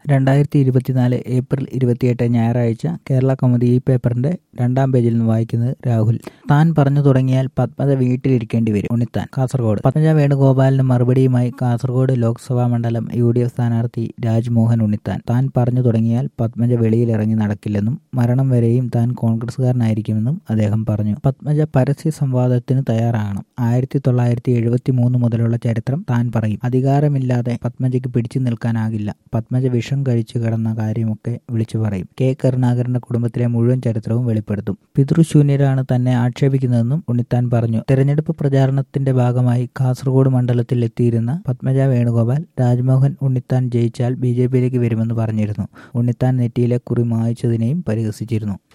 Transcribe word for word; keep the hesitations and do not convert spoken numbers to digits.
രണ്ടായിരത്തി ഇരുപത്തിനാല് ഏപ്രിൽ ഇരുപത്തിയെട്ട് ഞായറാഴ്ച കേരള കൗമുദി ഈ പേപ്പറിന്റെ രണ്ടാം പേജിൽ നിന്ന് വായിക്കുന്നത് രാഹുൽ. താൻ പറഞ്ഞു തുടങ്ങിയാൽ പത്മജ വീട്ടിലിരിക്കേണ്ടി വരും. ഉണ്ണിത്താൻ കാസർഗോഡ്. പത്മജ വേണുഗോപാലിന് മറുപടിയുമായി കാസർഗോഡ് ലോക്സഭാ മണ്ഡലം യു ഡി എഫ് സ്ഥാനാർത്ഥി രാജ്മോഹൻ ഉണ്ണിത്താൻ. താൻ പറഞ്ഞു തുടങ്ങിയാൽ പത്മജ വെളിയിലിറങ്ങി നടക്കില്ലെന്നും മരണം വരെയും താൻ കോൺഗ്രസുകാരനായിരിക്കുമെന്നും അദ്ദേഹം പറഞ്ഞു. പത്മജ പരസ്യ സംവാദത്തിന് തയ്യാറാകണം. ആയിരത്തി തൊള്ളായിരത്തി എഴുപത്തി മൂന്ന് മുതലുള്ള ചരിത്രം താൻ പറയും. അധികാരമില്ലാതെ പത്മജയ്ക്ക് പിടിച്ചു നിൽക്കാനാകില്ല. പത്മജ വിഷം കഴിച്ചു കിടന്ന കാര്യമൊക്കെ വിളിച്ചു പറയും. കെ കരുണാകരന്റെ കുടുംബത്തിലെ മുഴുവൻ ചരിത്രവും വെളിപ്പെടുത്തും. പിതൃശൂന്യരാണ് തന്നെ ആക്ഷേപിക്കുന്നതെന്നും ഉണ്ണിത്താൻ പറഞ്ഞു. തെരഞ്ഞെടുപ്പ് പ്രചാരണത്തിന്റെ ഭാഗമായി കാസർഗോഡ് മണ്ഡലത്തിൽ എത്തിയിരുന്ന പത്മജ വേണുഗോപാൽ രാജ്മോഹൻ ഉണ്ണിത്താൻ ജയിച്ചാൽ ബി ജെ പിയിലേക്ക് വരുമെന്ന് പറഞ്ഞിരുന്നു. ഉണ്ണിത്താൻ നെറ്റിയിലെ കുറി മായ്ച്ചതിനെയും പരിഹസിച്ചിരുന്നു.